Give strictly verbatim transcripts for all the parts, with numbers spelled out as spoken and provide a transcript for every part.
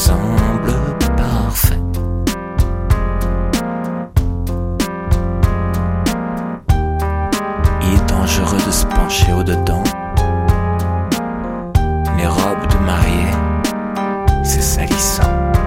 semble parfait. Il est dangereux de se pencher au-dedans. Les robes de mariée, c'est salissant.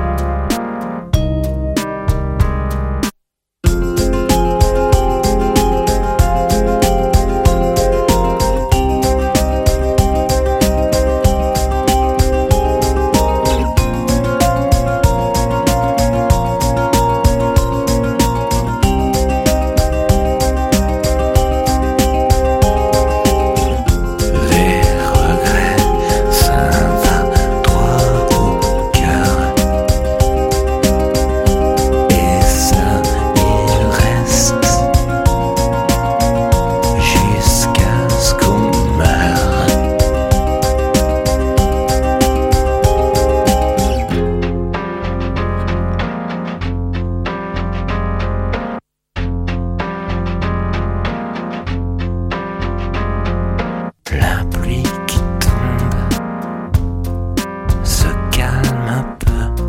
La pluie qui tombe se calme un peu.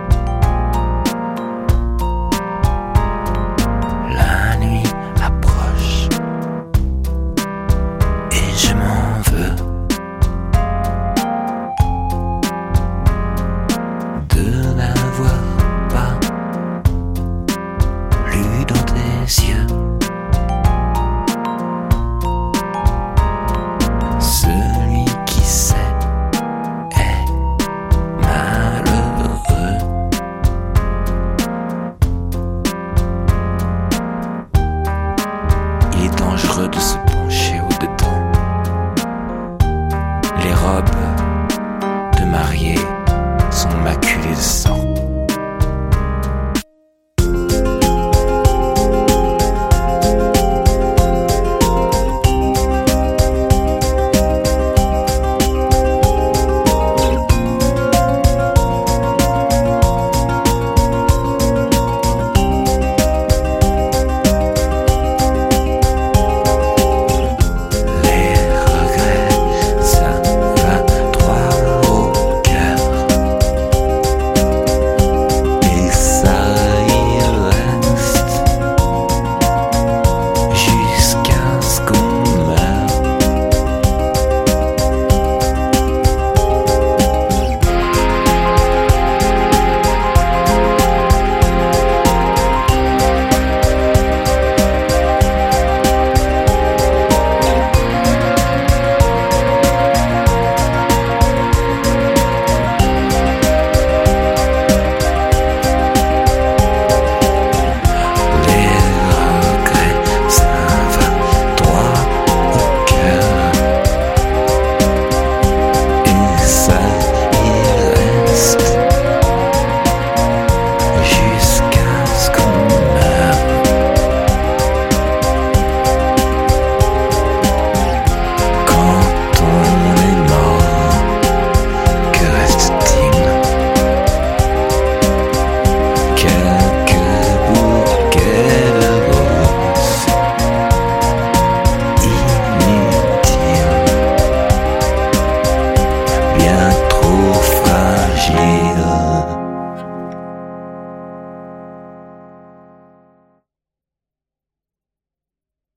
La nuit approche et je m'en veux de n'avoir pas lu dans tes yeux celui qui sait est malheureux. Il est dangereux de se pencher au-dedans. Les robes de mariée sont maculées de sang.